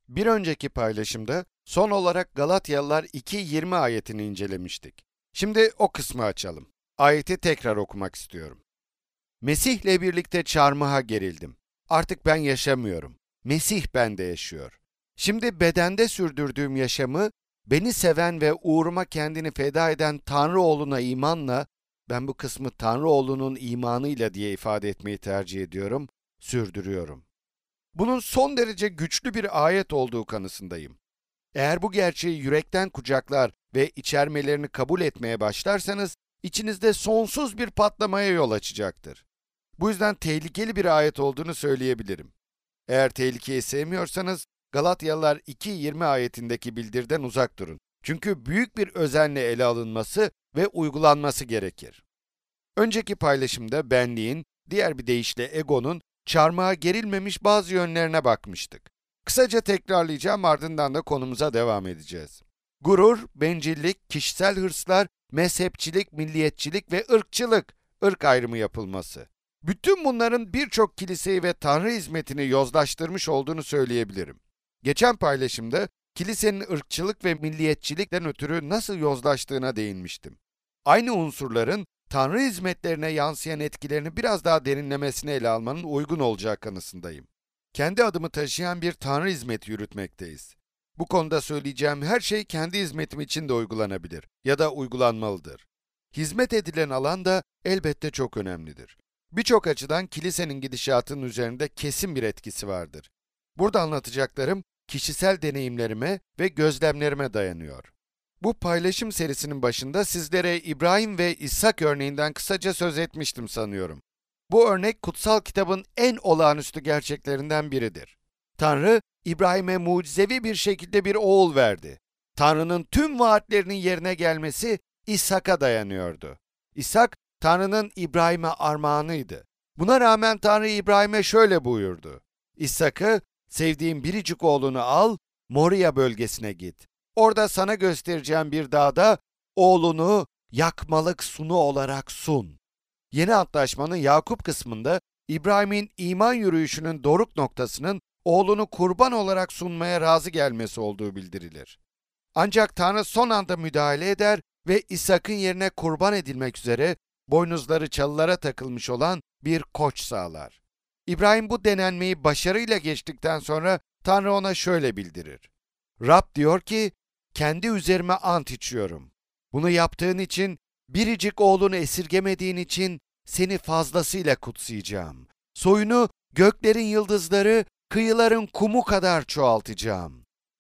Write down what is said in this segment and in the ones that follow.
Bir önceki paylaşımda son olarak Galatyalılar 2:20 ayetini incelemiştik. Şimdi o kısmı açalım. Ayeti tekrar okumak istiyorum. Mesih'le birlikte çarmıha gerildim. Artık ben yaşamıyorum. Mesih bende yaşıyor. Şimdi bedende sürdürdüğüm yaşamı beni seven ve uğruma kendini feda eden Tanrı oğluna imanla, ben bu kısmı Tanrı oğlunun imanıyla diye ifade etmeyi tercih ediyorum, sürdürüyorum. Bunun son derece güçlü bir ayet olduğu kanısındayım. Eğer bu gerçeği yürekten kucaklar ve içermelerini kabul etmeye başlarsanız, içinizde sonsuz bir patlamaya yol açacaktır. Bu yüzden tehlikeli bir ayet olduğunu söyleyebilirim. Eğer tehlikeyi sevmiyorsanız, Galatyalılar 2:20 ayetindeki bildiriden uzak durun. Çünkü büyük bir özenle ele alınması ve uygulanması gerekir. Önceki paylaşımda benliğin, diğer bir deyişle egonun, çarmıha gerilmemiş bazı yönlerine bakmıştık. Kısaca tekrarlayacağım, ardından da konumuza devam edeceğiz. Gurur, bencillik, kişisel hırslar, mezhepçilik, milliyetçilik ve ırk ayrımı yapılması. Bütün bunların birçok kiliseyi ve Tanrı hizmetini yozlaştırmış olduğunu söyleyebilirim. Geçen paylaşımda kilisenin ırkçılık ve milliyetçilikten ötürü nasıl yozlaştığına değinmiştim. Aynı unsurların Tanrı hizmetlerine yansıyan etkilerini biraz daha derinlemesine ele almanın uygun olacağı kanısındayım. Kendi adımı taşıyan bir Tanrı hizmeti yürütmekteyiz. Bu konuda söyleyeceğim her şey kendi hizmetim için de uygulanabilir ya da uygulanmalıdır. Hizmet edilen alan da elbette çok önemlidir. Birçok açıdan kilisenin gidişatının üzerinde kesin bir etkisi vardır. Burada anlatacaklarım kişisel deneyimlerime ve gözlemlerime dayanıyor. Bu paylaşım serisinin başında sizlere İbrahim ve İshak örneğinden kısaca söz etmiştim sanıyorum. Bu örnek kutsal kitabın en olağanüstü gerçeklerinden biridir. Tanrı, İbrahim'e mucizevi bir şekilde bir oğul verdi. Tanrı'nın tüm vaatlerinin yerine gelmesi İshak'a dayanıyordu. İshak, Tanrı'nın İbrahim'e armağanıydı. Buna rağmen Tanrı İbrahim'e şöyle buyurdu: İshak'ı, sevdiğin biricik oğlunu al, Moria bölgesine git. Orada sana göstereceğim bir dağda oğlunu yakmalık sunu olarak sun. Yeni Antlaşmanın Yakup kısmında İbrahim'in iman yürüyüşünün doruk noktasının oğlunu kurban olarak sunmaya razı gelmesi olduğu bildirilir. Ancak Tanrı son anda müdahale eder ve İshak'ın yerine kurban edilmek üzere boynuzları çalılara takılmış olan bir koç sağlar. İbrahim bu denenmeyi başarıyla geçtikten sonra Tanrı ona şöyle bildirir: Rab diyor ki, kendi üzerime ant içiyorum. Bunu yaptığın için, biricik oğlunu esirgemediğin için seni fazlasıyla kutsayacağım. Soyunu göklerin yıldızları, kıyıların kumu kadar çoğaltacağım.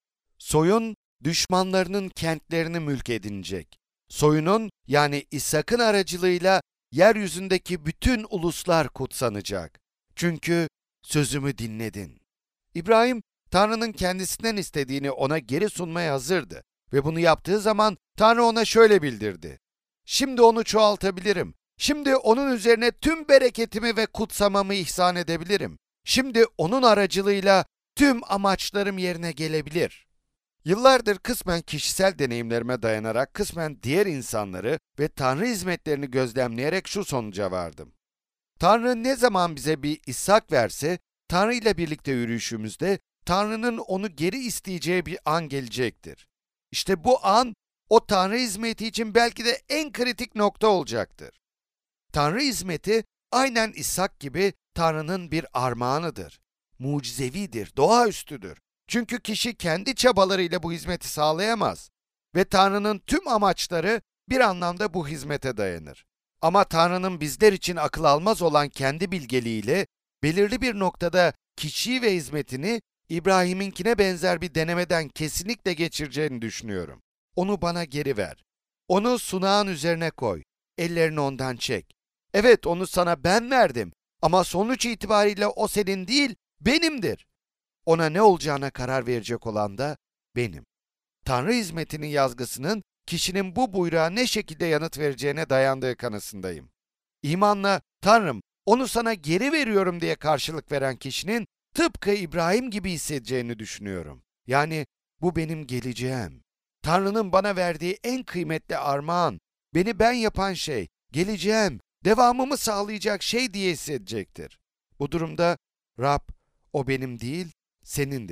Soyun, düşmanlarının kentlerini mülk edinecek. Soyunun, yani İshak'ın aracılığıyla yeryüzündeki bütün uluslar kutsanacak. Çünkü sözümü dinledin. İbrahim, Tanrı'nın kendisinden istediğini ona geri sunmaya hazırdı ve bunu yaptığı zaman Tanrı ona şöyle bildirdi: Şimdi onu çoğaltabilirim. Şimdi onun üzerine tüm bereketimi ve kutsamamı ihsan edebilirim. Şimdi onun aracılığıyla tüm amaçlarım yerine gelebilir. Yıllardır kısmen kişisel deneyimlerime dayanarak kısmen diğer insanları ve Tanrı hizmetlerini gözlemleyerek şu sonuca vardım. Tanrı ne zaman bize bir İshak verse, Tanrı ile birlikte yürüyüşümüzde Tanrı'nın onu geri isteyeceği bir an gelecektir. İşte bu an, o Tanrı hizmeti için belki de en kritik nokta olacaktır. Tanrı hizmeti aynen İshak gibi Tanrı'nın bir armağanıdır. Mucizevidir, doğaüstüdür. Çünkü kişi kendi çabalarıyla bu hizmeti sağlayamaz. Ve Tanrı'nın tüm amaçları bir anlamda bu hizmete dayanır. Ama Tanrı'nın bizler için akıl almaz olan kendi bilgeliğiyle belirli bir noktada kişiyi ve hizmetini İbrahim'inkine benzer bir denemeden kesinlikle geçireceğini düşünüyorum. Onu bana geri ver. Onu sunağın üzerine koy. Ellerini ondan çek. Evet, onu sana ben verdim ama sonuç itibariyle o senin değil, benimdir. Ona ne olacağına karar verecek olan da benim. Tanrı hizmetinin yazgısının kişinin bu buyruğa ne şekilde yanıt vereceğine dayandığı kanısındayım. İmanla Tanrım, onu sana geri veriyorum diye karşılık veren kişinin tıpkı İbrahim gibi hissedeceğini düşünüyorum. Yani bu benim geleceğim. Tanrı'nın bana verdiği en kıymetli armağan, beni ben yapan şey, geleceğim, devamımı sağlayacak şey diye hissedecektir. Bu durumda Rab, o benim değil, senindir.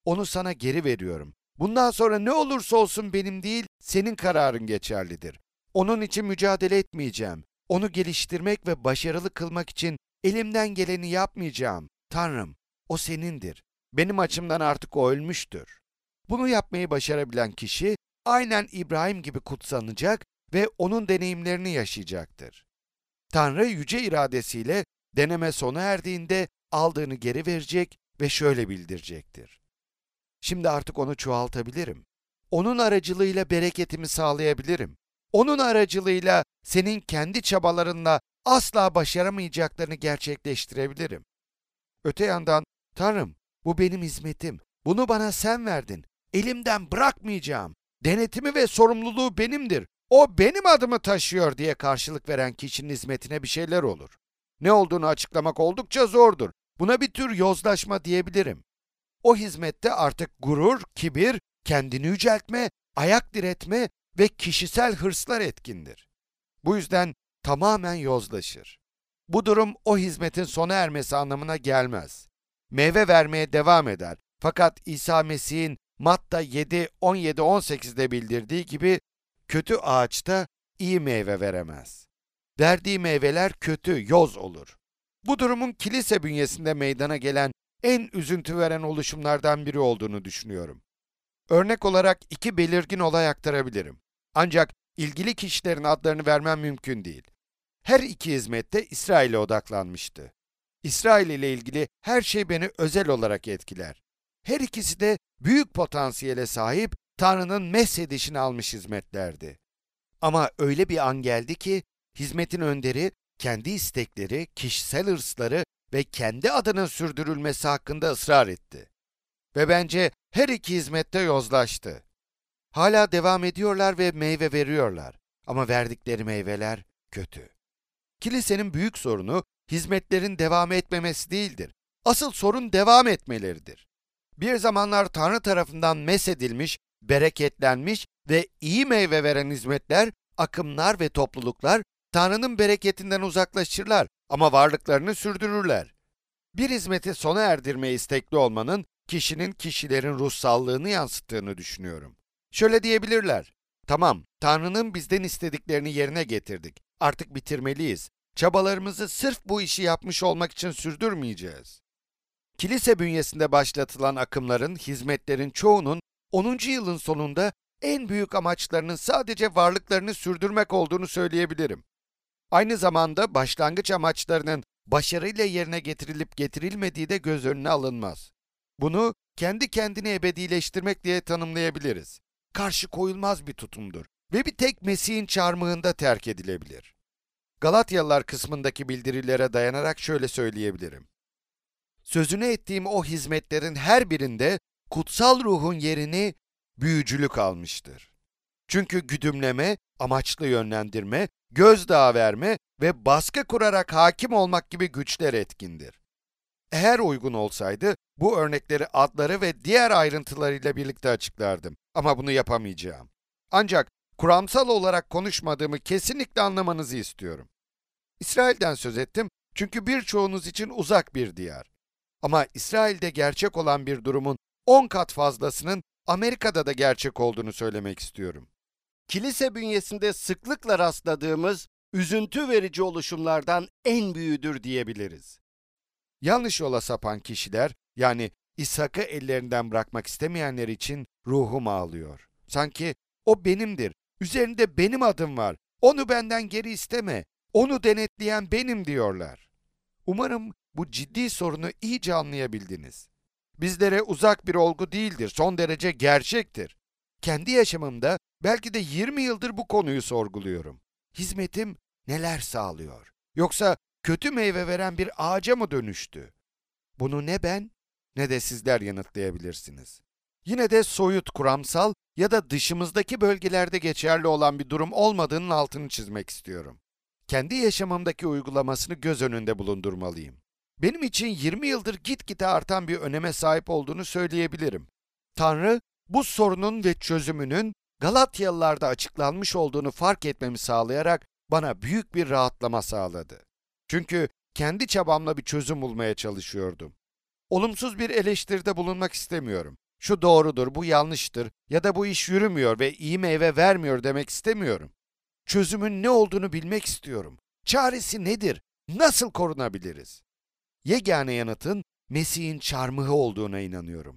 Onu sana geri veriyorum. Bundan sonra ne olursa olsun benim değil, senin kararın geçerlidir. Onun için mücadele etmeyeceğim. Onu geliştirmek ve başarılı kılmak için elimden geleni yapmayacağım. Tanrım, o senindir. Benim açımdan artık o ölmüştür. Bunu yapmayı başarabilen kişi, aynen İbrahim gibi kutsanacak ve onun deneyimlerini yaşayacaktır. Tanrı yüce iradesiyle deneme sona erdiğinde aldığını geri verecek ve şöyle bildirecektir. Şimdi artık onu çoğaltabilirim. Onun aracılığıyla bereketimi sağlayabilirim. Onun aracılığıyla senin kendi çabalarınla asla başaramayacaklarını gerçekleştirebilirim. Öte yandan, Tanrım, bu benim hizmetim. Bunu bana sen verdin. Elimden bırakmayacağım. Denetimi ve sorumluluğu benimdir. O benim adımı taşıyor diye karşılık veren kişinin hizmetine bir şeyler olur. Ne olduğunu açıklamak oldukça zordur. Buna bir tür yozlaşma diyebilirim. O hizmette artık gurur, kibir, kendini yüceltme, ayak diretme ve kişisel hırslar etkindir. Bu yüzden tamamen yozlaşır. Bu durum o hizmetin sona ermesi anlamına gelmez. Meyve vermeye devam eder. Fakat İsa Mesih'in Matta 7, 17, 18'de bildirdiği gibi kötü ağaçta iyi meyve veremez. Verdiği meyveler kötü, yoz olur. Bu durumun kilise bünyesinde meydana gelen en üzüntü veren oluşumlardan biri olduğunu düşünüyorum. Örnek olarak iki belirgin olay aktarabilirim. Ancak ilgili kişilerin adlarını vermem mümkün değil. Her iki hizmette İsrail'e odaklanmıştı. İsrail ile ilgili her şey beni özel olarak etkiler. Her ikisi de büyük potansiyele sahip, Tanrı'nın meshedişini almış hizmetlerdi. Ama öyle bir an geldi ki, hizmetin önderi, kendi istekleri, kişisel hırsları ve kendi adının sürdürülmesi hakkında ısrar etti. Ve bence her iki hizmette yozlaştı. Hala devam ediyorlar ve meyve veriyorlar. Ama verdikleri meyveler kötü. Kilisenin büyük sorunu, hizmetlerin devam etmemesi değildir. Asıl sorun devam etmeleridir. Bir zamanlar Tanrı tarafından meshedilmiş, bereketlenmiş ve iyi meyve veren hizmetler, akımlar ve topluluklar Tanrı'nın bereketinden uzaklaşırlar ama varlıklarını sürdürürler. Bir hizmeti sona erdirmeye istekli olmanın kişilerin ruhsallığını yansıttığını düşünüyorum. Şöyle diyebilirler: tamam, Tanrı'nın bizden istediklerini yerine getirdik. Artık bitirmeliyiz. Çabalarımızı sırf bu işi yapmış olmak için sürdürmeyeceğiz. Kilise bünyesinde başlatılan akımların, hizmetlerin çoğunun 10. yılın sonunda en büyük amaçlarının sadece varlıklarını sürdürmek olduğunu söyleyebilirim. Aynı zamanda başlangıç amaçlarının başarıyla yerine getirilip getirilmediği de göz önüne alınmaz. Bunu kendi kendini ebedileştirmek diye tanımlayabiliriz. Karşı koyulmaz bir tutumdur ve bir tek Mesih'in çarmıhında terk edilebilir. Galatyalılar kısmındaki bildirilere dayanarak şöyle söyleyebilirim. Sözünü ettiğim o hizmetlerin her birinde kutsal ruhun yerini büyücülük almıştır. Çünkü güdümleme, amaçlı yönlendirme, gözdağı verme ve baskı kurarak hakim olmak gibi güçler etkindir. Eğer uygun olsaydı, bu örnekleri adları ve diğer ayrıntılarıyla birlikte açıklardım. Ama bunu yapamayacağım. Ancak kuramsal olarak konuşmadığımı kesinlikle anlamanızı istiyorum. İsrail'den söz ettim çünkü birçoğunuz için uzak bir diyar. Ama İsrail'de gerçek olan bir durumun 10 kat fazlasının Amerika'da da gerçek olduğunu söylemek istiyorum. Kilise bünyesinde sıklıkla rastladığımız üzüntü verici oluşumlardan en büyüğüdür diyebiliriz. Yanlış yola sapan kişiler, yani İshak'ı ellerinden bırakmak istemeyenler için ruhum ağlıyor. Sanki o benimdir, üzerinde benim adım var, onu benden geri isteme, onu denetleyen benim diyorlar. Umarım bu ciddi sorunu iyice anlayabildiniz. Bizlere uzak bir olgu değildir, son derece gerçektir. Kendi yaşamımda belki de 20 yıldır bu konuyu sorguluyorum. Hizmetim neler sağlıyor? Yoksa kötü meyve veren bir ağaca mı dönüştü? Bunu ne ben ne de sizler yanıtlayabilirsiniz. Yine de soyut, kuramsal ya da dışımızdaki bölgelerde geçerli olan bir durum olmadığının altını çizmek istiyorum. Kendi yaşamımdaki uygulamasını göz önünde bulundurmalıyım. Benim için 20 yıldır gitgide artan bir öneme sahip olduğunu söyleyebilirim. Tanrı, bu sorunun ve çözümünün Galatyalılarda açıklanmış olduğunu fark etmemi sağlayarak bana büyük bir rahatlama sağladı. Çünkü kendi çabamla bir çözüm bulmaya çalışıyordum. Olumsuz bir eleştiride bulunmak istemiyorum. şu doğrudur, bu yanlıştır ya da bu iş yürümüyor ve iyi meyve vermiyor demek istemiyorum. Çözümün ne olduğunu bilmek istiyorum. Çaresi nedir? Nasıl korunabiliriz? Yegane yanıtın Mesih'in çarmıhı olduğuna inanıyorum.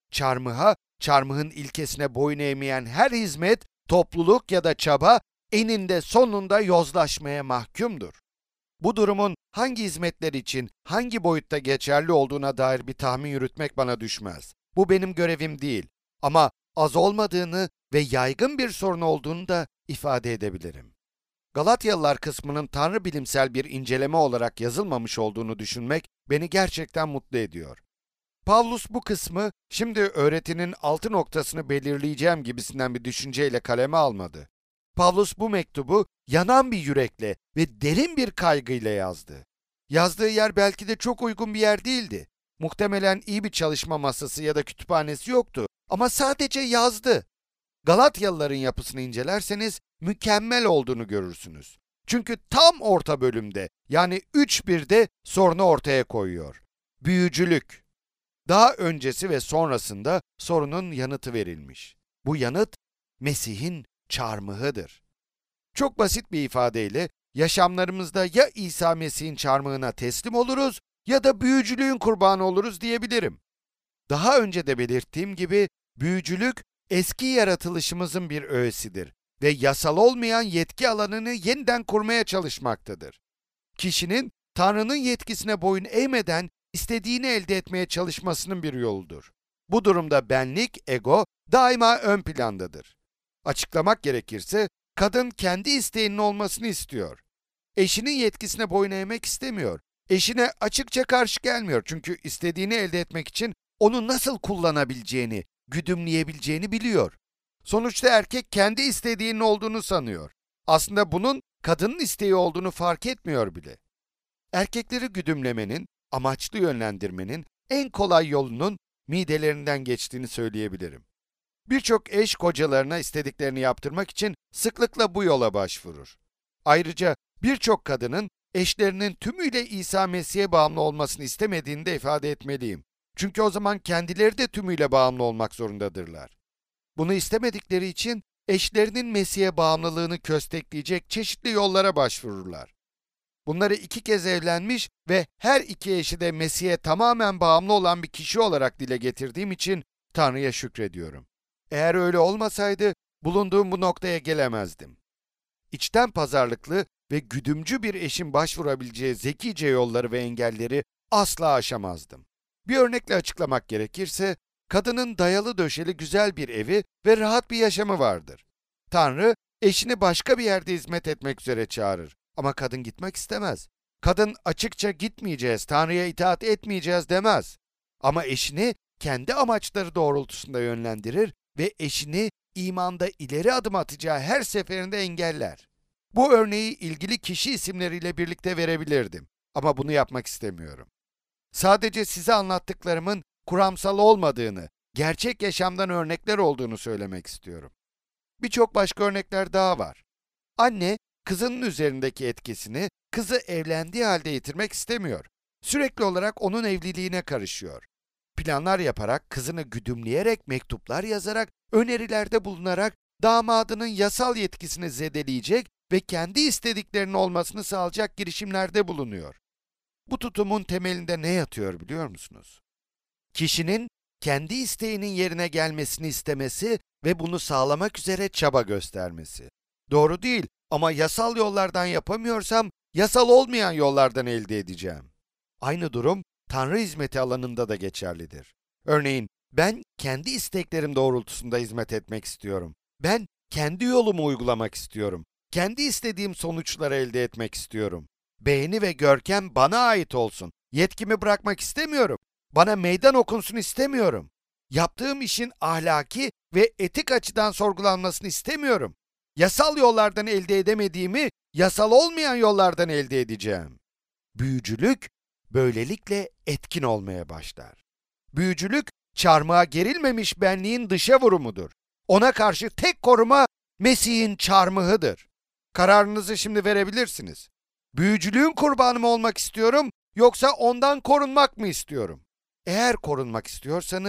Çarmıhın ilkesine boyun eğmeyen her hizmet, topluluk ya da çaba eninde sonunda yozlaşmaya mahkumdur. Bu durumun hangi hizmetler için, hangi boyutta geçerli olduğuna dair bir tahmin yürütmek bana düşmez. Bu benim görevim değil. Ama az olmadığını ve yaygın bir sorun olduğunu da ifade edebilirim. Galatyalılar kısmının tanrı bilimsel bir inceleme olarak yazılmamış olduğunu düşünmek beni gerçekten mutlu ediyor. Pavlus bu kısmı şimdi öğretinin altı noktasını belirleyeceğim gibisinden bir düşünceyle kaleme almadı. Pavlus bu mektubu yanan bir yürekle ve derin bir kaygıyla yazdı. Yazdığı yer belki de çok uygun bir yer değildi. Muhtemelen iyi bir çalışma masası ya da kütüphanesi yoktu ama sadece yazdı. Galatyalıların yapısını incelerseniz mükemmel olduğunu görürsünüz. Çünkü tam orta bölümde yani 3.1'de sorunu ortaya koyuyor. Büyücülük. Daha öncesi ve sonrasında sorunun yanıtı verilmiş. Bu yanıt Mesih'in çarmıhıdır. Çok basit bir ifadeyle yaşamlarımızda ya İsa Mesih'in çarmıhına teslim oluruz ya da büyücülüğün kurbanı oluruz diyebilirim. Daha önce de belirttiğim gibi büyücülük eski yaratılışımızın bir öğesidir ve yasal olmayan yetki alanını yeniden kurmaya çalışmaktadır. Kişinin Tanrı'nın yetkisine boyun eğmeden istediğini elde etmeye çalışmasının bir yoludur. Bu durumda benlik, ego daima ön plandadır. Açıklamak gerekirse kadın kendi isteğinin olmasını istiyor. Eşinin yetkisine boyun eğmek istemiyor. Eşine açıkça karşı gelmiyor çünkü istediğini elde etmek için onu nasıl kullanabileceğini, güdümleyebileceğini biliyor. Sonuçta erkek kendi istediğinin olduğunu sanıyor. Aslında bunun kadının isteği olduğunu fark etmiyor bile. Erkekleri güdümlemenin, amaçlı yönlendirmenin en kolay yolunun midelerinden geçtiğini söyleyebilirim. Birçok eş kocalarına istediklerini yaptırmak için sıklıkla bu yola başvurur. Ayrıca birçok kadının eşlerinin tümüyle İsa Mesih'e bağımlı olmasını istemediğini de ifade etmeliyim. Çünkü o zaman kendileri de tümüyle bağımlı olmak zorundadırlar. Bunu istemedikleri için eşlerinin Mesih'e bağımlılığını köstekleyecek çeşitli yollara başvururlar. Bunları 2 kez evlenmiş ve her iki eşi de Mesih'e tamamen bağımlı olan bir kişi olarak dile getirdiğim için Tanrı'ya şükrediyorum. Eğer öyle olmasaydı bulunduğum bu noktaya gelemezdim. İçten pazarlıklı ve güdümcü bir eşin başvurabileceği zekice yolları ve engelleri asla aşamazdım. Bir örnekle açıklamak gerekirse, kadının dayalı döşeli güzel bir evi ve rahat bir yaşamı vardır. Tanrı, eşini başka bir yerde hizmet etmek üzere çağırır ama kadın gitmek istemez. Kadın açıkça gitmeyeceğiz, Tanrı'ya itaat etmeyeceğiz demez. Ama eşini kendi amaçları doğrultusunda yönlendirir ve eşini imanda ileri adım atacağı her seferinde engeller. Bu örneği ilgili kişi isimleriyle birlikte verebilirdim ama bunu yapmak istemiyorum. Sadece size anlattıklarımın kuramsal olmadığını, gerçek yaşamdan örnekler olduğunu söylemek istiyorum. Birçok başka örnekler daha var. Anne, kızının üzerindeki etkisini kızı evlendiği halde yitirmek istemiyor. Sürekli olarak onun evliliğine karışıyor. Planlar yaparak, kızını güdümleyerek, mektuplar yazarak, önerilerde bulunarak damadının yasal yetkisini zedeleyecek ve kendi istediklerinin olmasını sağlayacak girişimlerde bulunuyor. Bu tutumun temelinde ne yatıyor biliyor musunuz? Kişinin kendi isteğinin yerine gelmesini istemesi ve bunu sağlamak üzere çaba göstermesi. Doğru değil ama yasal yollardan yapamıyorsam yasal olmayan yollardan elde edeceğim. Aynı durum Tanrı hizmeti alanında da geçerlidir. Örneğin ben kendi isteklerim doğrultusunda hizmet etmek istiyorum. Ben kendi yolumu uygulamak istiyorum. Kendi istediğim sonuçları elde etmek istiyorum. Beğeni ve görkem bana ait olsun. Yetkimi bırakmak istemiyorum. Bana meydan okunsun istemiyorum. Yaptığım işin ahlaki ve etik açıdan sorgulanmasını istemiyorum. Yasal yollardan elde edemediğimi yasal olmayan yollardan elde edeceğim. Büyücülük böylelikle etkin olmaya başlar. Büyücülük çarmıha gerilmemiş benliğin dışa vurumudur. Ona karşı tek koruma Mesih'in çarmıhıdır. Kararınızı şimdi verebilirsiniz. Büyücülüğün kurbanı mı olmak istiyorum yoksa ondan korunmak mı istiyorum? Eğer korunmak istiyorsanız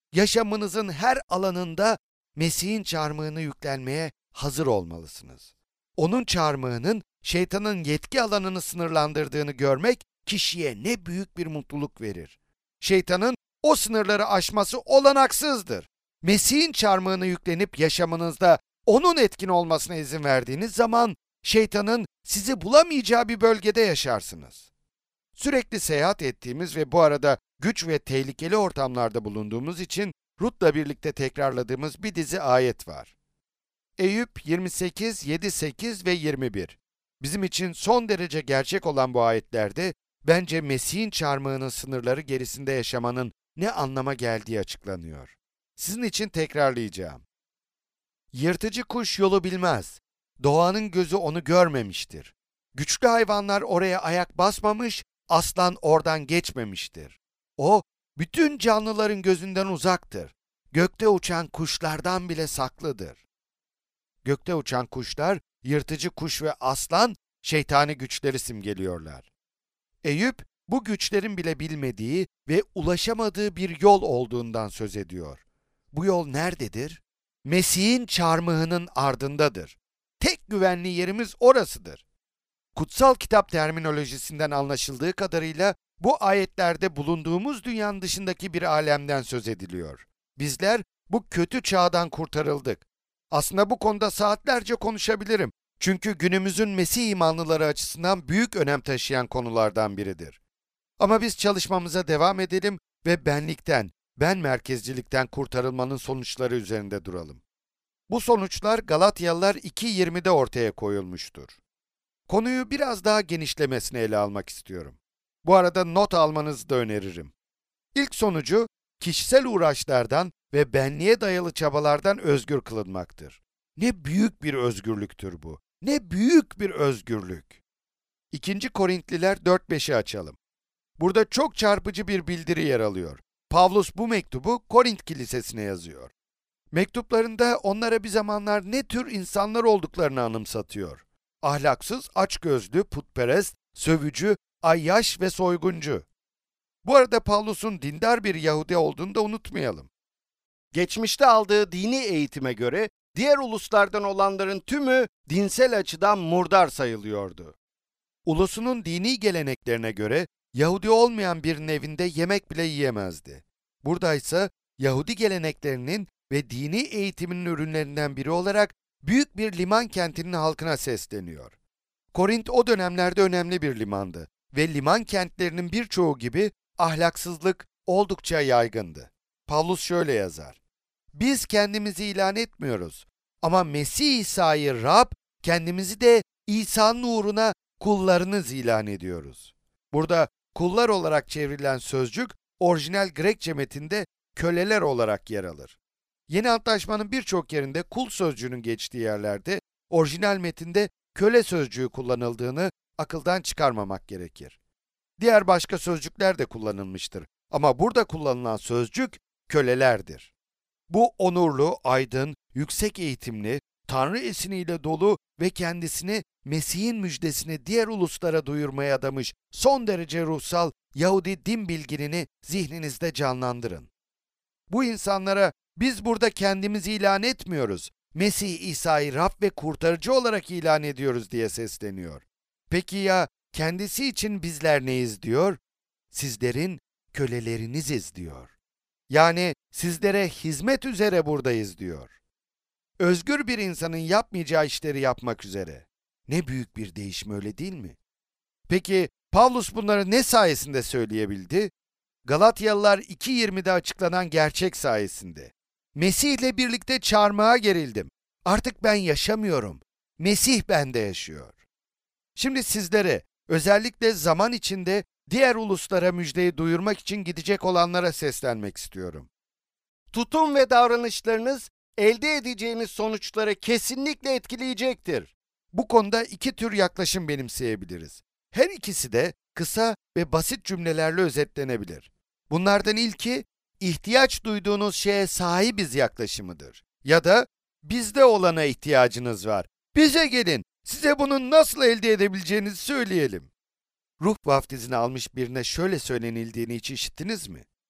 yaşamınızın her alanında Mesih'in çarmıhını yüklenmeye hazır olmalısınız. Onun çarmıhının şeytanın yetki alanını sınırlandırdığını görmek kişiye ne büyük bir mutluluk verir. Şeytanın o sınırları aşması olanaksızdır. Mesih'in çarmıhını yüklenip yaşamınızda onun etkin olmasına izin verdiğiniz zaman şeytanın sizi bulamayacağı bir bölgede yaşarsınız. Sürekli seyahat ettiğimiz ve bu arada güç ve tehlikeli ortamlarda bulunduğumuz için Rut'la birlikte tekrarladığımız bir dizi ayet var. Eyüp 28, 7, 8 ve 21. Bizim için son derece gerçek olan bu ayetlerde bence Mesih'in çarmıhının sınırları gerisinde yaşamanın ne anlama geldiği açıklanıyor. Sizin için tekrarlayacağım. Yırtıcı kuş yolu bilmez. Doğanın gözü onu görmemiştir. Güçlü hayvanlar oraya ayak basmamış, aslan oradan geçmemiştir. O, bütün canlıların gözünden uzaktır. Gökte uçan kuşlardan bile saklıdır. Gökte uçan kuşlar, yırtıcı kuş ve aslan, şeytani güçleri simgeliyorlar. Eyüp, bu güçlerin bile bilmediği ve ulaşamadığı bir yol olduğundan söz ediyor. Bu yol nerededir? Mesih'in çarmıhının ardındadır. Tek güvenli yerimiz orasıdır. Kutsal kitap terminolojisinden anlaşıldığı kadarıyla bu ayetlerde bulunduğumuz dünyanın dışındaki bir alemden söz ediliyor. Bizler bu kötü çağdan kurtarıldık. Aslında bu konuda saatlerce konuşabilirim. Çünkü günümüzün Mesih imanlıları açısından büyük önem taşıyan konulardan biridir. Ama biz çalışmamıza devam edelim ve ben merkezcilikten kurtarılmanın sonuçları üzerinde duralım. Bu sonuçlar Galatyalılar 2.20'de ortaya koyulmuştur. Konuyu biraz daha genişlemesine ele almak istiyorum. Bu arada not almanızı da öneririm. İlk sonucu, kişisel uğraşlardan ve benliğe dayalı çabalardan özgür kılınmaktır. Ne büyük bir özgürlüktür bu. Ne büyük bir özgürlük. 2. Korintliler 4.5'i açalım. Burada çok çarpıcı bir bildiri yer alıyor. Pavlus bu mektubu Korint Kilisesi'ne yazıyor. Mektuplarında onlara bir zamanlar ne tür insanlar olduklarını anımsatıyor. Ahlaksız, açgözlü, putperest, sövücü, ayyaş ve soyguncu. Bu arada Pavlus'un dindar bir Yahudi olduğunu da unutmayalım. Geçmişte aldığı dini eğitime göre diğer uluslardan olanların tümü dinsel açıdan murdar sayılıyordu. Ulusunun dini geleneklerine göre Yahudi olmayan birinin evinde yemek bile yiyemezdi. Buradaysa Yahudi geleneklerinin ve dini eğitiminin ürünlerinden biri olarak büyük bir liman kentinin halkına sesleniyor. Korint o dönemlerde önemli bir limandı ve liman kentlerinin birçoğu gibi ahlaksızlık oldukça yaygındı. Pavlus şöyle yazar: Biz kendimizi ilan etmiyoruz ama Mesih İsa'yı Rab, kendimizi de İsa'nın uğruna kullarınız ilan ediyoruz. Burada kullar olarak çevrilen sözcük orijinal Grekçe metinde köleler olarak yer alır. Yeni Antlaşmanın birçok yerinde kul sözcüğünün geçtiği yerlerde orijinal metinde köle sözcüğü kullanıldığını akıldan çıkarmamak gerekir. Diğer başka sözcükler de kullanılmıştır ama burada kullanılan sözcük kölelerdir. Bu onurlu, aydın, yüksek eğitimli, Tanrı esiniyle dolu ve kendisini Mesih'in müjdesini diğer uluslara duyurmaya adamış son derece ruhsal Yahudi din bilginini zihninizde canlandırın. Bu insanlara biz burada kendimizi ilan etmiyoruz, Mesih İsa'yı Rab ve kurtarıcı olarak ilan ediyoruz diye sesleniyor. Peki ya kendisi için bizler neyiz diyor? Sizlerin köleleriniziz diyor. Yani sizlere hizmet üzere buradayız diyor. Özgür bir insanın yapmayacağı işleri yapmak üzere. Ne büyük bir değişim, öyle değil mi? Peki Pavlus bunları ne sayesinde söyleyebildi? Galatyalılar 2.20'de açıklanan gerçek sayesinde. Mesih'le birlikte çarmıha gerildim. Artık ben yaşamıyorum. Mesih bende yaşıyor. Şimdi sizlere, özellikle zaman içinde diğer uluslara müjdeyi duyurmak için gidecek olanlara seslenmek istiyorum. Tutum ve davranışlarınız elde edeceğiniz sonuçları kesinlikle etkileyecektir. Bu konuda iki tür yaklaşım benimseyebiliriz. Her ikisi de kısa ve basit cümlelerle özetlenebilir. Bunlardan ilki, ihtiyaç duyduğunuz şeye sahibiz yaklaşımıdır. Ya da, bizde olana ihtiyacınız var. Bize gelin, size bunu nasıl elde edebileceğinizi söyleyelim. Ruh vaftizini almış birine şöyle söylenildiğini hiç işittiniz mi?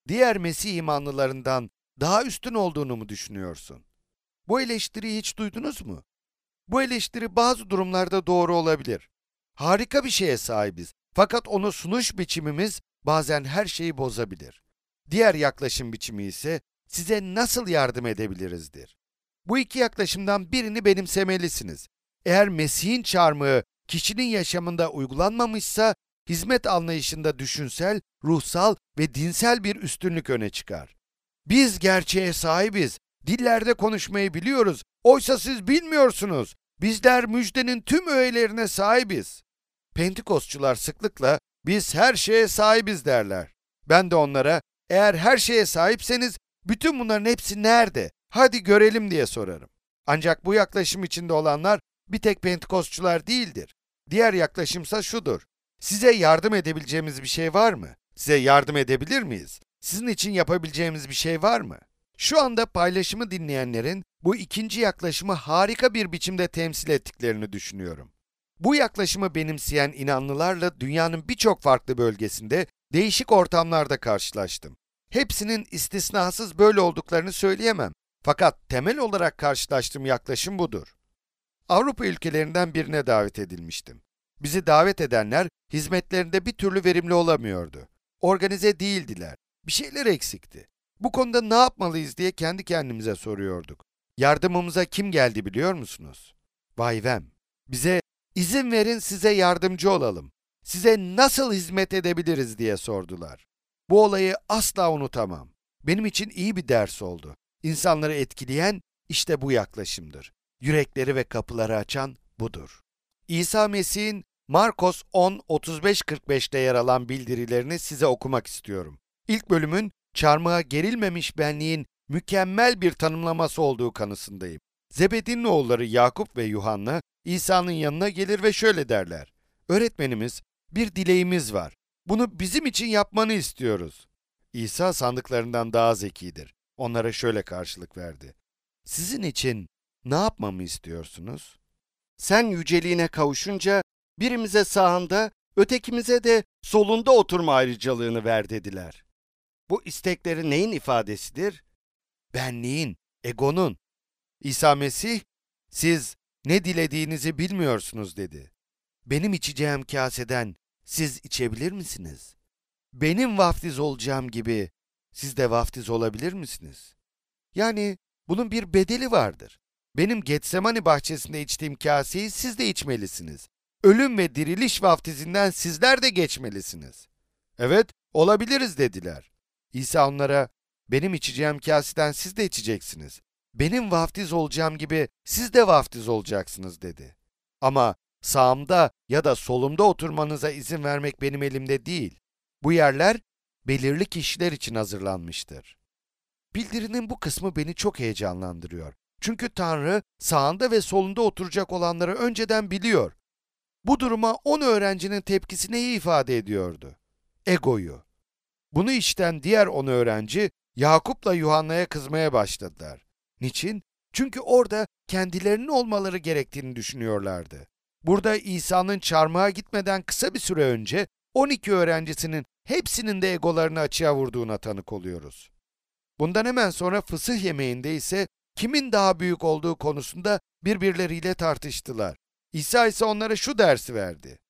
diğer Mesih imanlılarından daha üstün olduğunu mu düşünüyorsun? Bu eleştiriyi hiç duydunuz mu? Bu eleştiri bazı durumlarda doğru olabilir. Harika bir şeye sahibiz. Fakat onu sunuş biçimimiz bazen her şeyi bozabilir. Diğer yaklaşım biçimi ise size nasıl yardım edebilirizdir. Bu iki yaklaşımdan birini benimsemelisiniz. Eğer Mesih'in çarmıhı kişinin yaşamında uygulanmamışsa, hizmet anlayışında düşünsel, ruhsal ve dinsel bir üstünlük öne çıkar. Biz gerçeğe sahibiz, dillerde konuşmayı biliyoruz, oysa siz bilmiyorsunuz. Bizler müjdenin tüm öğelerine sahibiz. Pentekostçular sıklıkla biz her şeye sahibiz derler. Ben de onlara eğer her şeye sahipseniz bütün bunların hepsi nerede? Hadi görelim diye sorarım. Ancak bu yaklaşım içinde olanlar bir tek Pentekostçular değildir. Diğer yaklaşımsa şudur. Size yardım edebileceğimiz bir şey var mı? Size yardım edebilir miyiz? Sizin için yapabileceğimiz bir şey var mı? Şu anda paylaşımı dinleyenlerin bu ikinci yaklaşımı harika bir biçimde temsil ettiklerini düşünüyorum. Bu yaklaşımı benimseyen inanlılarla dünyanın birçok farklı bölgesinde değişik ortamlarda karşılaştım. Hepsinin istisnasız böyle olduklarını söyleyemem. Fakat temel olarak karşılaştığım yaklaşım budur. Avrupa ülkelerinden birine davet edilmiştim. Bizi davet edenler hizmetlerinde bir türlü verimli olamıyordu. Organize değildiler. Bir şeyler eksikti. Bu konuda ne yapmalıyız diye kendi kendimize soruyorduk. Yardımımıza kim geldi biliyor musunuz? Vay bize izin verin size yardımcı olalım. Size nasıl hizmet edebiliriz diye sordular. Bu olayı asla unutamam. Benim için iyi bir ders oldu. İnsanları etkileyen işte bu yaklaşımdır. Yürekleri ve kapıları açan budur. İsa Mesih'in Markos 10:35-45'te yer alan bildirilerini size okumak istiyorum. İlk bölümün çarmıha gerilmemiş benliğin mükemmel bir tanımlaması olduğu kanısındayım. Zebedi'nin oğulları Yakup ve Yuhanna İsa'nın yanına gelir ve şöyle derler. Öğretmenimiz, bir dileğimiz var. Bunu bizim için yapmanı istiyoruz. İsa sandıklarından daha zekidir. Onlara şöyle karşılık verdi. Sizin için ne yapmamı istiyorsunuz? Sen yüceliğine kavuşunca birimize sağında, ötekimize de solunda oturma ayrıcalığını ver dediler. Bu istekleri neyin ifadesidir? Benliğin, egonun. İsa Mesih, siz ne dilediğinizi bilmiyorsunuz dedi. Benim içeceğim kaseden siz içebilir misiniz? Benim vaftiz olacağım gibi siz de vaftiz olabilir misiniz? Yani bunun bir bedeli vardır. Benim Getsemani bahçesinde içtiğim kaseyi siz de içmelisiniz. Ölüm ve diriliş vaftizinden sizler de geçmelisiniz. Evet, olabiliriz dediler. İsa onlara, benim içeceğim kaseden siz de içeceksiniz. Benim vaftiz olacağım gibi siz de vaftiz olacaksınız dedi. Ama sağımda ya da solumda oturmanıza izin vermek benim elimde değil. Bu yerler belirli kişiler için hazırlanmıştır. Bildirinin bu kısmı beni çok heyecanlandırıyor. Çünkü Tanrı sağında ve solunda oturacak olanları önceden biliyor. Bu duruma 10 öğrencinin tepkisi neyi ifade ediyordu? Egoyu. Bunu işten diğer 10 öğrenci Yakup'la Yuhanna'ya kızmaya başladılar. Niçin? Çünkü orada kendilerinin olmaları gerektiğini düşünüyorlardı. Burada İsa'nın çarmıha gitmeden kısa bir süre önce 12 öğrencisinin hepsinin de egolarını açığa vurduğuna tanık oluyoruz. Bundan hemen sonra fısıh yemeğinde ise kimin daha büyük olduğu konusunda birbirleriyle tartıştılar. İsa ise onlara şu dersi verdi.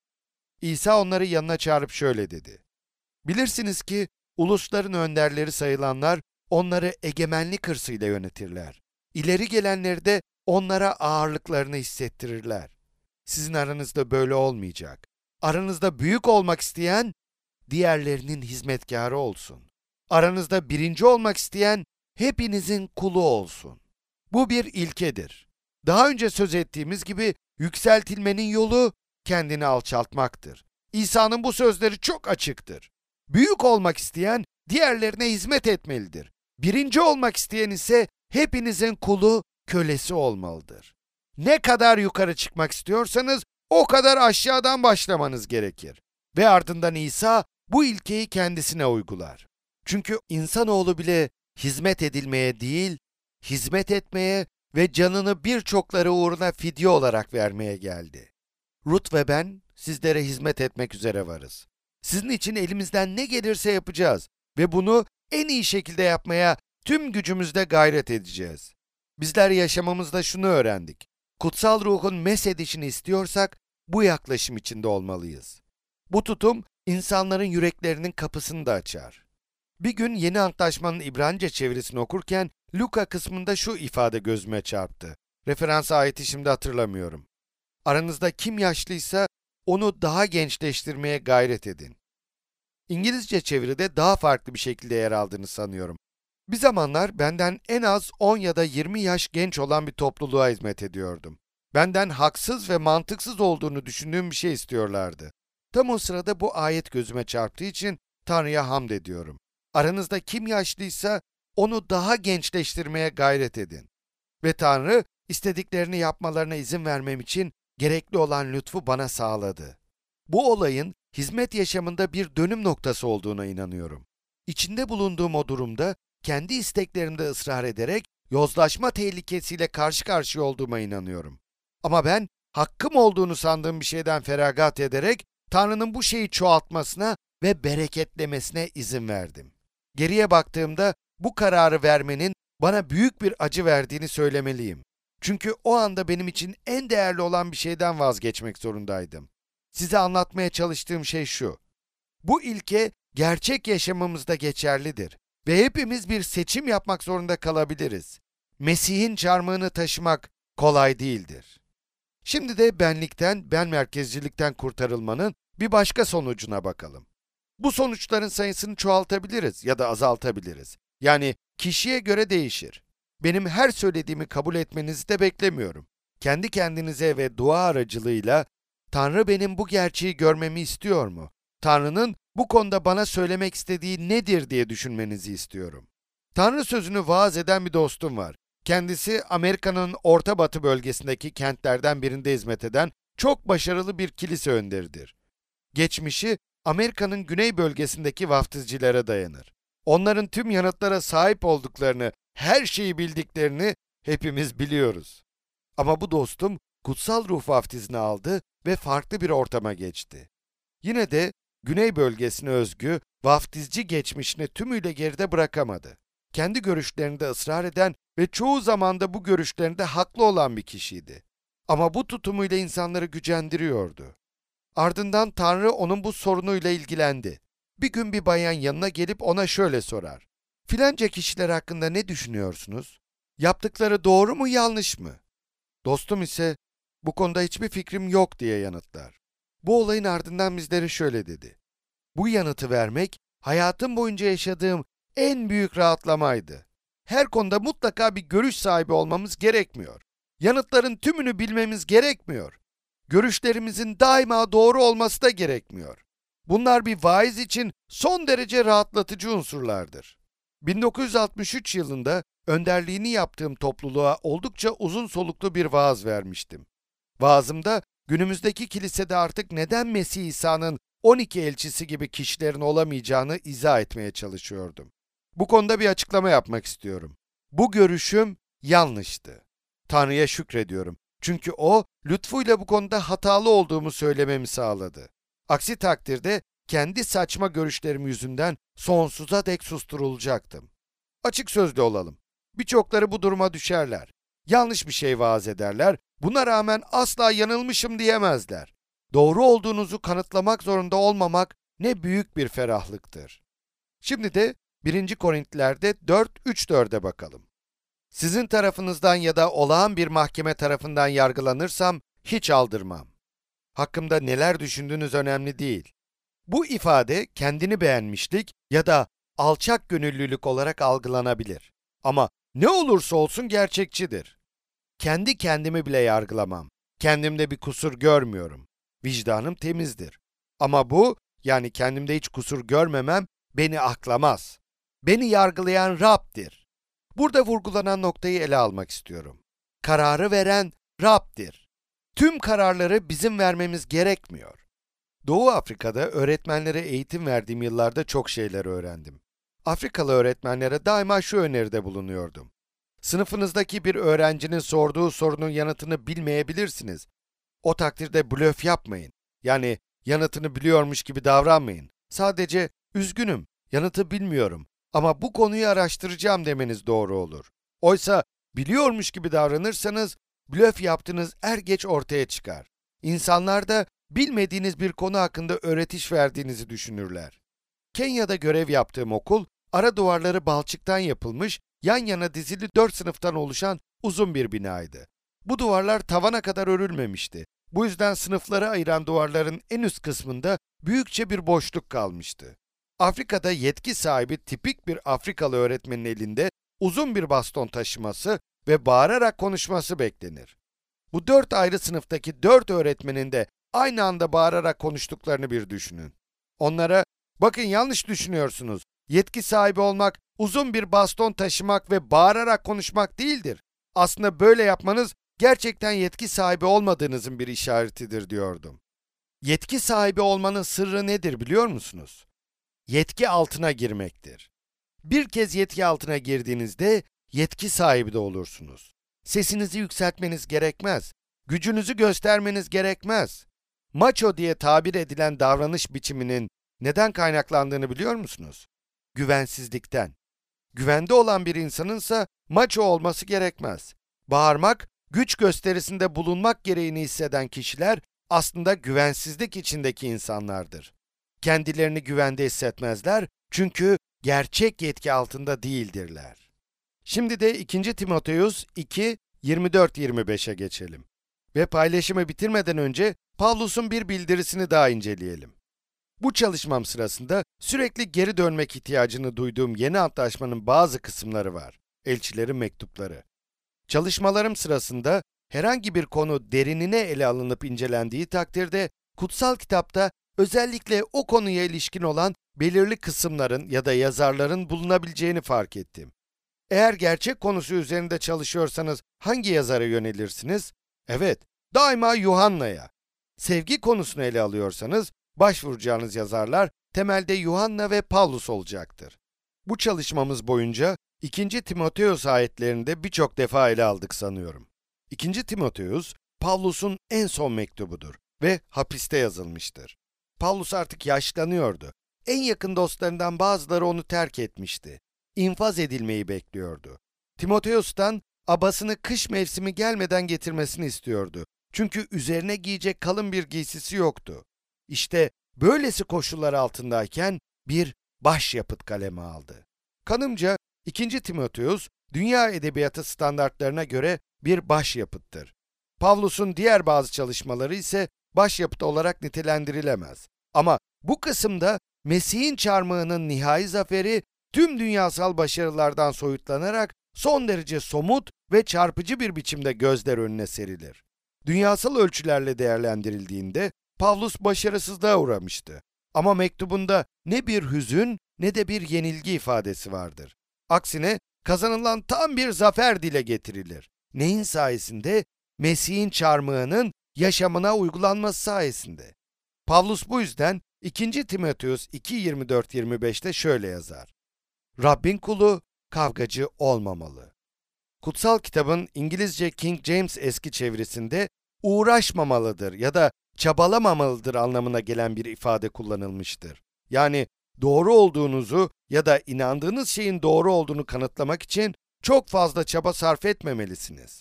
İsa onları yanına çağırıp şöyle dedi. Bilirsiniz ki ulusların önderleri sayılanlar onları egemenlik hırsıyla yönetirler. İleri gelenleri de onlara ağırlıklarını hissettirirler. Sizin aranızda böyle olmayacak. Aranızda büyük olmak isteyen diğerlerinin hizmetkarı olsun. Aranızda birinci olmak isteyen hepinizin kulu olsun. Bu bir ilkedir. Daha önce söz ettiğimiz gibi yükseltilmenin yolu kendini alçaltmaktır. İsa'nın bu sözleri çok açıktır. Büyük olmak isteyen diğerlerine hizmet etmelidir. Birinci olmak isteyen ise hepinizin kulu, kölesi olmalıdır. Ne kadar yukarı çıkmak istiyorsanız o kadar aşağıdan başlamanız gerekir. Ve ardından İsa bu ilkeyi kendisine uygular. Çünkü insanoğlu bile hizmet edilmeye değil, hizmet etmeye ve canını birçokları uğruna fidye olarak vermeye geldi. Ruth ve ben sizlere hizmet etmek üzere varız. Sizin için elimizden ne gelirse yapacağız ve bunu en iyi şekilde yapmaya tüm gücümüzle gayret edeceğiz. Bizler yaşamımızda şunu öğrendik. Kutsal ruhun mesedişini istiyorsak bu yaklaşım içinde olmalıyız. Bu tutum insanların yüreklerinin kapısını da açar. Bir gün Yeni Antlaşmanın İbranice çevirisini okurken Luka kısmında şu ifade gözüme çarptı. Referans ayeti şimdi hatırlamıyorum. Aranızda kim yaşlıysa onu daha gençleştirmeye gayret edin. İngilizce çeviride daha farklı bir şekilde yer aldığını sanıyorum. Bir zamanlar benden en az 10 ya da 20 yaş genç olan bir topluluğa hizmet ediyordum. Benden haksız ve mantıksız olduğunu düşündüğüm bir şey istiyorlardı. Tam o sırada bu ayet gözüme çarptığı için Tanrı'ya hamd ediyorum. Aranızda kim yaşlıysa onu daha gençleştirmeye gayret edin. Ve Tanrı istediklerini yapmalarına izin vermem için gerekli olan lütfu bana sağladı. Bu olayın hizmet yaşamında bir dönüm noktası olduğuna inanıyorum. İçinde bulunduğum o durumda kendi isteklerimde ısrar ederek yozlaşma tehlikesiyle karşı karşıya olduğuma inanıyorum. Ama ben hakkım olduğunu sandığım bir şeyden feragat ederek Tanrı'nın bu şeyi çoğaltmasına ve bereketlemesine izin verdim. Geriye baktığımda bu kararı vermenin bana büyük bir acı verdiğini söylemeliyim. Çünkü o anda benim için en değerli olan bir şeyden vazgeçmek zorundaydım. Size anlatmaya çalıştığım şey şu. Bu ilke gerçek yaşamımızda geçerlidir ve hepimiz bir seçim yapmak zorunda kalabiliriz. Mesih'in çarmıhını taşımak kolay değildir. Şimdi de benlikten, ben merkezcilikten kurtarılmanın bir başka sonucuna bakalım. Bu sonuçların sayısını çoğaltabiliriz ya da azaltabiliriz. Yani kişiye göre değişir. Benim her söylediğimi kabul etmenizi de beklemiyorum. Kendi kendinize ve dua aracılığıyla Tanrı benim bu gerçeği görmemi istiyor mu? Tanrı'nın bu konuda bana söylemek istediği nedir diye düşünmenizi istiyorum. Tanrı sözünü vaaz eden bir dostum var. Kendisi Amerika'nın Orta Batı bölgesindeki kentlerden birinde hizmet eden çok başarılı bir kilise önderidir. Geçmişi Amerika'nın güney bölgesindeki vaftizcilere dayanır. Onların tüm yanıtlara sahip olduklarını, her şeyi bildiklerini hepimiz biliyoruz. Ama bu dostum kutsal ruh vaftizini aldı ve farklı bir ortama geçti. Yine de güney bölgesine özgü vaftizci geçmişini tümüyle geride bırakamadı. Kendi görüşlerinde ısrar eden ve çoğu zaman da bu görüşlerinde haklı olan bir kişiydi. Ama bu tutumuyla insanları gücendiriyordu. Ardından Tanrı onun bu sorunuyla ilgilendi. Bir gün bir bayan yanına gelip ona şöyle sorar. Filanca kişiler hakkında ne düşünüyorsunuz? Yaptıkları doğru mu yanlış mı? Dostum ise bu konuda hiçbir fikrim yok diye yanıtlar. Bu olayın ardından bizlere şöyle dedi. Bu yanıtı vermek hayatım boyunca yaşadığım en büyük rahatlamaydı. Her konuda mutlaka bir görüş sahibi olmamız gerekmiyor. Yanıtların tümünü bilmemiz gerekmiyor. Görüşlerimizin daima doğru olması da gerekmiyor. Bunlar bir vaiz için son derece rahatlatıcı unsurlardır. 1963 yılında önderliğini yaptığım topluluğa oldukça uzun soluklu bir vaaz vermiştim. Vaazımda günümüzdeki kilisede artık neden Mesih İsa'nın 12 elçisi gibi kişilerin olamayacağını izah etmeye çalışıyordum. Bu konuda bir açıklama yapmak istiyorum. Bu görüşüm yanlıştı. Tanrı'ya şükrediyorum. Çünkü o, lütfuyla bu konuda hatalı olduğumu söylememi sağladı. Aksi takdirde kendi saçma görüşlerim yüzünden sonsuza dek susturulacaktım. Açık sözlü olalım. Birçokları bu duruma düşerler. Yanlış bir şey vaaz ederler, buna rağmen asla yanılmışım diyemezler. Doğru olduğunuzu kanıtlamak zorunda olmamak ne büyük bir ferahlıktır. Şimdi de 1. Korintliler'de 4:3-4'e bakalım. Sizin tarafınızdan ya da olağan bir mahkeme tarafından yargılanırsam hiç aldırmam. Hakkımda neler düşündüğünüz önemli değil. Bu ifade kendini beğenmişlik ya da alçak gönüllülük olarak algılanabilir. Ama ne olursa olsun gerçekçidir. Kendi kendimi bile yargılamam. Kendimde bir kusur görmüyorum. Vicdanım temizdir. Ama bu, yani kendimde hiç kusur görmemem, beni aklamaz. Beni yargılayan Rab'dir. Burada vurgulanan noktayı ele almak istiyorum. Kararı veren Rab'dir. Tüm kararları bizim vermemiz gerekmiyor. Doğu Afrika'da öğretmenlere eğitim verdiğim yıllarda çok şeyler öğrendim. Afrikalı öğretmenlere daima şu öneride bulunuyordum. Sınıfınızdaki bir öğrencinin sorduğu sorunun yanıtını bilmeyebilirsiniz. O takdirde blöf yapmayın. Yani yanıtını biliyormuş gibi davranmayın. Sadece üzgünüm, yanıtı bilmiyorum ama bu konuyu araştıracağım demeniz doğru olur. Oysa biliyormuş gibi davranırsanız blöf yaptığınız er geç ortaya çıkar. İnsanlar da bilmediğiniz bir konu hakkında öğretiş verdiğinizi düşünürler. Kenya'da görev yaptığım okul, ara duvarları balçıktan yapılmış, yan yana dizili 4 sınıftan oluşan uzun bir binaydı. Bu duvarlar tavana kadar örülmemişti. Bu yüzden sınıfları ayıran duvarların en üst kısmında büyükçe bir boşluk kalmıştı. Afrika'da yetki sahibi tipik bir Afrikalı öğretmenin elinde uzun bir baston taşıması ve bağırarak konuşması beklenir. Bu 4 ayrı sınıftaki 4 öğretmenin de aynı anda bağırarak konuştuklarını bir düşünün. Onlara, bakın yanlış düşünüyorsunuz, yetki sahibi olmak, uzun bir baston taşımak ve bağırarak konuşmak değildir. Aslında böyle yapmanız gerçekten yetki sahibi olmadığınızın bir işaretidir diyordum. Yetki sahibi olmanın sırrı nedir biliyor musunuz? Yetki altına girmektir. Bir kez yetki altına girdiğinizde yetki sahibi de olursunuz. Sesinizi yükseltmeniz gerekmez. Gücünüzü göstermeniz gerekmez. Maço diye tabir edilen davranış biçiminin neden kaynaklandığını biliyor musunuz? Güvensizlikten. Güvende olan bir insanınsa maço olması gerekmez. Bağırmak, güç gösterisinde bulunmak gereğini hisseden kişiler aslında güvensizlik içindeki insanlardır. Kendilerini güvende hissetmezler çünkü gerçek yetki altında değildirler. Şimdi de 2. Timoteus 2, 24-25'e geçelim. Ve paylaşımı bitirmeden önce Pavlus'un bir bildirisini daha inceleyelim. Bu çalışmam sırasında sürekli geri dönmek ihtiyacını duyduğum yeni antlaşmanın bazı kısımları var. Elçilerin mektupları. Çalışmalarım sırasında herhangi bir konu derinine ele alınıp incelendiği takdirde kutsal kitapta özellikle o konuya ilişkin olan belirli kısımların ya da yazarların bulunabileceğini fark ettim. Eğer gerçek konusu üzerinde çalışıyorsanız hangi yazara yönelirsiniz? Evet, daima Yuhanna'ya. Sevgi konusunu ele alıyorsanız başvuracağınız yazarlar temelde Yuhanna ve Pavlus olacaktır. Bu çalışmamız boyunca 2. Timoteus ayetlerini de birçok defa ele aldık sanıyorum. 2. Timoteus, Pavlus'un en son mektubudur ve hapiste yazılmıştır. Pavlus artık yaşlanıyordu. En yakın dostlarından bazıları onu terk etmişti. İnfaz edilmeyi bekliyordu. Timoteus'tan abasını kış mevsimi gelmeden getirmesini istiyordu. Çünkü üzerine giyecek kalın bir giysisi yoktu. İşte böylesi koşullar altındayken bir başyapıt kaleme aldı. Kanımca 2. Timoteus, dünya edebiyatı standartlarına göre bir başyapıttır. Pavlus'un diğer bazı çalışmaları ise başyapıt olarak nitelendirilemez. Ama bu kısımda Mesih'in çarmıhının nihai zaferi tüm dünyasal başarılardan soyutlanarak son derece somut ve çarpıcı bir biçimde gözler önüne serilir. Dünyasal ölçülerle değerlendirildiğinde Pavlus başarısızlığa uğramıştı. Ama mektubunda ne bir hüzün ne de bir yenilgi ifadesi vardır. Aksine kazanılan tam bir zafer dile getirilir. Neyin sayesinde? Mesih'in çarmıhının yaşamına uygulanması sayesinde. Pavlus bu yüzden 2. Timoteus 2:24-25'te şöyle yazar. Rabbin kulu kavgacı olmamalı. Kutsal kitabın İngilizce King James eski çevirisinde uğraşmamalıdır ya da çabalamamalıdır anlamına gelen bir ifade kullanılmıştır. Yani doğru olduğunuzu ya da inandığınız şeyin doğru olduğunu kanıtlamak için çok fazla çaba sarf etmemelisiniz.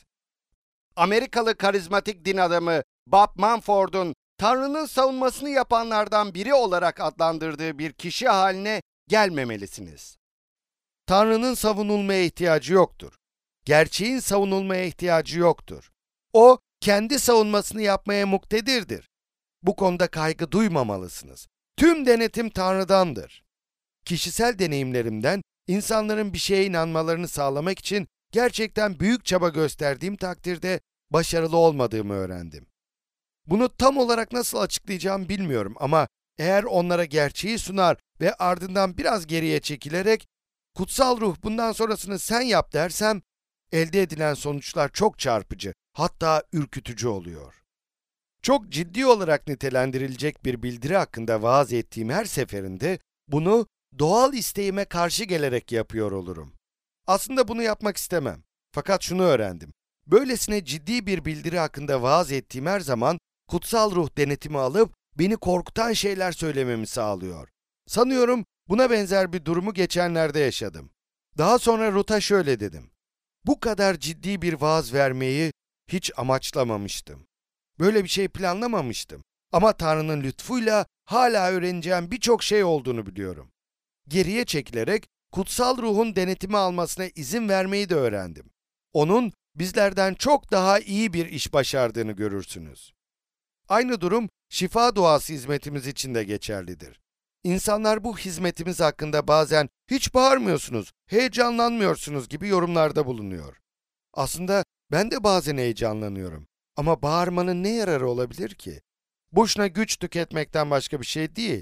Amerikalı karizmatik din adamı Bob Mumford'un Tanrı'nın savunmasını yapanlardan biri olarak adlandırdığı bir kişi haline gelmemelisiniz. Tanrı'nın savunulmaya ihtiyacı yoktur. Gerçeğin savunulmaya ihtiyacı yoktur. O, kendi savunmasını yapmaya muktedirdir. Bu konuda kaygı duymamalısınız. Tüm denetim Tanrı'dandır. Kişisel deneyimlerimden insanların bir şeye inanmalarını sağlamak için gerçekten büyük çaba gösterdiğim takdirde başarılı olmadığımı öğrendim. Bunu tam olarak nasıl açıklayacağımı bilmiyorum ama eğer onlara gerçeği sunar ve ardından biraz geriye çekilerek kutsal ruh bundan sonrasını sen yap dersem, elde edilen sonuçlar çok çarpıcı, hatta ürkütücü oluyor. Çok ciddi olarak nitelendirilecek bir bildiri hakkında vaaz ettiğim her seferinde bunu doğal isteğime karşı gelerek yapıyor olurum. Aslında bunu yapmak istemem. Fakat şunu öğrendim. Böylesine ciddi bir bildiri hakkında vaaz ettiğim her zaman kutsal ruh denetimi alıp beni korkutan şeyler söylememi sağlıyor. Sanıyorum Buna benzer bir durumu geçenlerde yaşadım. Daha sonra Ruth'a şöyle dedim. Bu kadar ciddi bir vaaz vermeyi hiç amaçlamamıştım. Böyle bir şey planlamamıştım. Ama Tanrı'nın lütfuyla hala öğreneceğim birçok şey olduğunu biliyorum. Geriye çekilerek kutsal ruhun denetimi almasına izin vermeyi de öğrendim. Onun bizlerden çok daha iyi bir iş başardığını görürsünüz. Aynı durum şifa duası hizmetimiz için de geçerlidir. İnsanlar bu hizmetimiz hakkında bazen hiç bağırmıyorsunuz, heyecanlanmıyorsunuz gibi yorumlarda bulunuyor. Aslında ben de bazen heyecanlanıyorum. Ama bağırmanın ne yararı olabilir ki? Boşuna güç tüketmekten başka bir şey değil.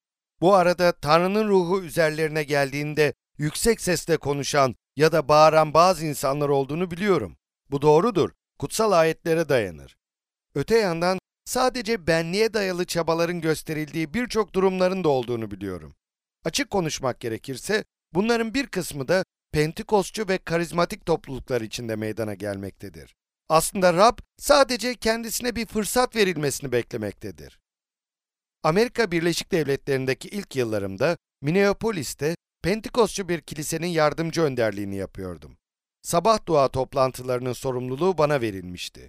Bu arada Tanrı'nın ruhu üzerlerine geldiğinde yüksek sesle konuşan ya da bağıran bazı insanlar olduğunu biliyorum. Bu doğrudur, kutsal ayetlere dayanır. Öte yandan sadece benliğe dayalı çabaların gösterildiği birçok durumların da olduğunu biliyorum. Açık konuşmak gerekirse bunların bir kısmı da Pentekostçu ve karizmatik topluluklar içinde meydana gelmektedir. Aslında Rab sadece kendisine bir fırsat verilmesini beklemektedir. Amerika Birleşik Devletleri'ndeki ilk yıllarımda Minneapolis'te Pentekostçu bir kilisenin yardımcı önderliğini yapıyordum. Sabah dua toplantılarının sorumluluğu bana verilmişti.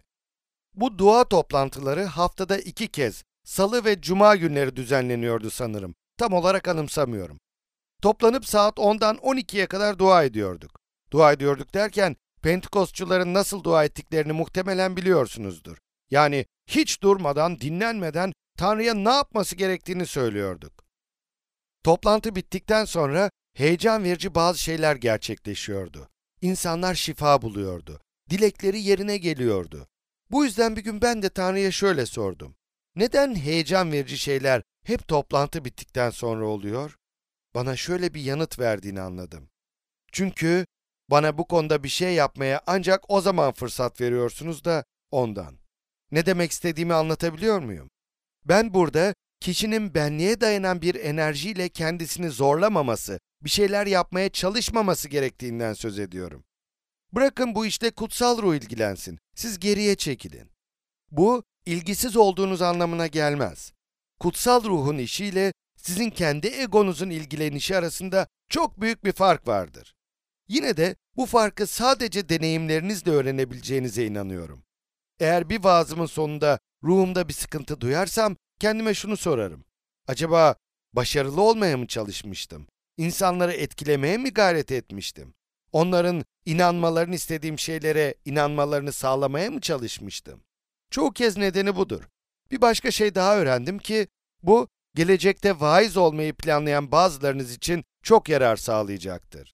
Bu dua toplantıları haftada 2 kez, salı ve cuma günleri düzenleniyordu sanırım. Tam olarak anımsamıyorum. Toplanıp saat 10'dan 12'ye kadar dua ediyorduk. Dua ediyorduk derken, Pentekostçuların nasıl dua ettiklerini muhtemelen biliyorsunuzdur. Yani hiç durmadan, dinlenmeden Tanrı'ya ne yapması gerektiğini söylüyorduk. Toplantı bittikten sonra heyecan verici bazı şeyler gerçekleşiyordu. İnsanlar şifa buluyordu. Dilekleri yerine geliyordu. Bu yüzden bir gün ben de Tanrı'ya şöyle sordum. Neden heyecan verici şeyler hep toplantı bittikten sonra oluyor? Bana şöyle bir yanıt verdiğini anladım. Çünkü bana bu konuda bir şey yapmaya ancak o zaman fırsat veriyorsunuz da ondan. Ne demek istediğimi anlatabiliyor muyum? Ben burada kişinin benliğe dayanan bir enerjiyle kendisini zorlamaması, bir şeyler yapmaya çalışmaması gerektiğinden söz ediyorum. Bırakın bu işte kutsal ruh ilgilensin, siz geriye çekilin. Bu, ilgisiz olduğunuz anlamına gelmez. Kutsal ruhun işiyle sizin kendi egonuzun ilgilenişi arasında çok büyük bir fark vardır. Yine de bu farkı sadece deneyimlerinizle öğrenebileceğinize inanıyorum. Eğer bir vaazımın sonunda ruhumda bir sıkıntı duyarsam kendime şunu sorarım. Acaba başarılı olmaya mı çalışmıştım? İnsanları etkilemeye mi gayret etmiştim? Onların inanmalarını istediğim şeylere inanmalarını sağlamaya mı çalışmıştım? Çoğu kez nedeni budur. Bir başka şey daha öğrendim ki bu gelecekte vaiz olmayı planlayan bazılarınız için çok yarar sağlayacaktır.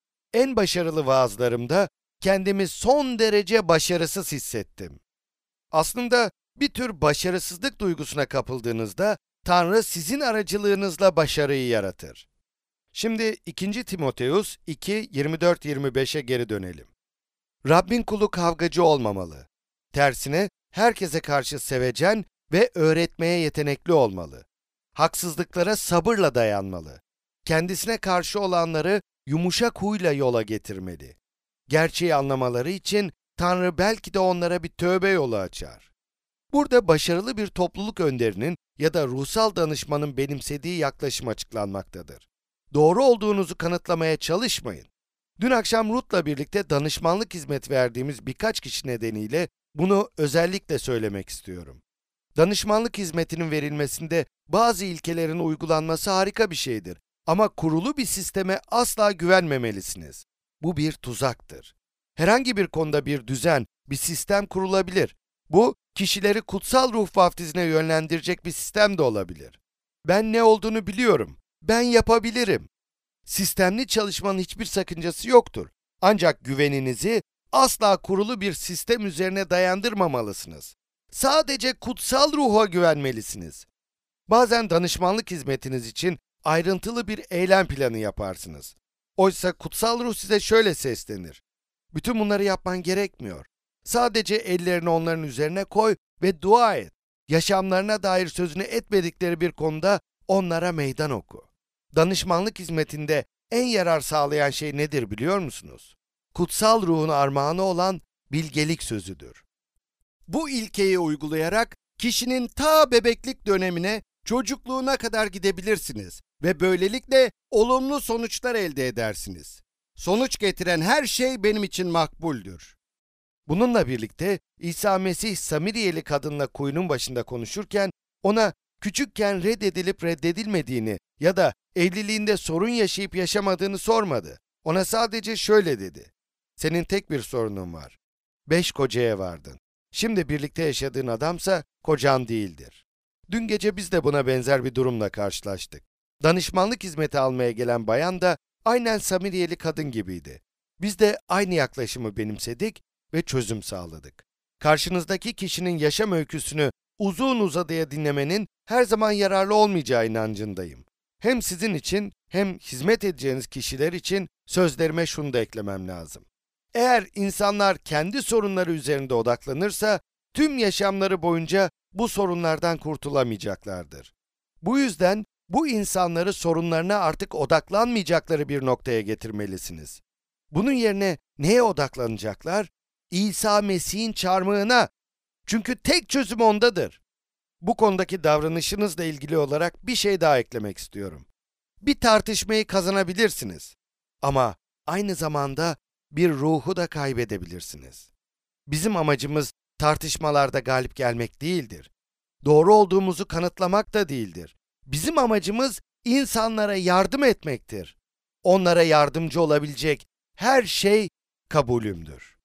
En başarılı vaazlarımda kendimi son derece başarısız hissettim. Aslında bir tür başarısızlık duygusuna kapıldığınızda Tanrı sizin aracılığınızla başarıyı yaratır. Şimdi 2. Timoteus 2, 24-25'e geri dönelim. Rabbin kulu kavgacı olmamalı. Tersine herkese karşı sevecen ve öğretmeye yetenekli olmalı. Haksızlıklara sabırla dayanmalı. Kendisine karşı olanları yumuşak huyla yola getirmeli. Gerçeği anlamaları için Tanrı belki de onlara bir tövbe yolu açar. Burada başarılı bir topluluk önderinin ya da ruhsal danışmanın benimsediği yaklaşım açıklanmaktadır. Doğru olduğunuzu kanıtlamaya çalışmayın. Dün akşam Ruth'la birlikte danışmanlık hizmet verdiğimiz birkaç kişi nedeniyle bunu özellikle söylemek istiyorum. Danışmanlık hizmetinin verilmesinde bazı ilkelerin uygulanması harika bir şeydir. Ama kurulu bir sisteme asla güvenmemelisiniz. Bu bir tuzaktır. Herhangi bir konuda bir düzen, bir sistem kurulabilir. Bu, kişileri kutsal ruh vaftizine yönlendirecek bir sistem de olabilir. Ben ne olduğunu biliyorum. Ben yapabilirim. Sistemli çalışmanın hiçbir sakıncası yoktur. Ancak güveninizi asla kurulu bir sistem üzerine dayandırmamalısınız. Sadece kutsal ruha güvenmelisiniz. Bazen danışmanlık hizmetiniz için ayrıntılı bir eylem planı yaparsınız. Oysa kutsal ruh size şöyle seslenir. Bütün bunları yapman gerekmiyor. Sadece ellerini onların üzerine koy ve dua et. Yaşamlarına dair sözünü etmedikleri bir konuda onlara meydan oku. Danışmanlık hizmetinde en yarar sağlayan şey nedir biliyor musunuz? Kutsal ruhun armağanı olan bilgelik sözüdür. Bu ilkeyi uygulayarak kişinin ta bebeklik dönemine, çocukluğuna kadar gidebilirsiniz ve böylelikle olumlu sonuçlar elde edersiniz. Sonuç getiren her şey benim için makbuldür. Bununla birlikte İsa Mesih Samiriyeli kadınla kuyunun başında konuşurken ona küçükken reddedilip reddedilmediğini ya da evliliğinde sorun yaşayıp yaşamadığını sormadı. Ona sadece şöyle dedi: "Senin tek bir sorunun var. 5 kocaya vardın. Şimdi birlikte yaşadığın adamsa kocan değildir." Dün gece biz de buna benzer bir durumla karşılaştık. Danışmanlık hizmeti almaya gelen bayan da aynen Samiriyeli kadın gibiydi. Biz de aynı yaklaşımı benimsedik ve çözüm sağladık. Karşınızdaki kişinin yaşam öyküsünü uzun uzadıya dinlemenin her zaman yararlı olmayacağı inancındayım. Hem sizin için hem hizmet edeceğiniz kişiler için sözlerime şunu da eklemem lazım. Eğer insanlar kendi sorunları üzerinde odaklanırsa, tüm yaşamları boyunca bu sorunlardan kurtulamayacaklardır. Bu yüzden bu insanları sorunlarına artık odaklanmayacakları bir noktaya getirmelisiniz. Bunun yerine neye odaklanacaklar? İsa Mesih'in çarmıhına. Çünkü tek çözüm ondadır. Bu konudaki davranışınızla ilgili olarak bir şey daha eklemek istiyorum. Bir tartışmayı kazanabilirsiniz. Ama aynı zamanda bir ruhu da kaybedebilirsiniz. Bizim amacımız tartışmalarda galip gelmek değildir. Doğru olduğumuzu kanıtlamak da değildir. Bizim amacımız insanlara yardım etmektir. Onlara yardımcı olabilecek her şey kabulümdür.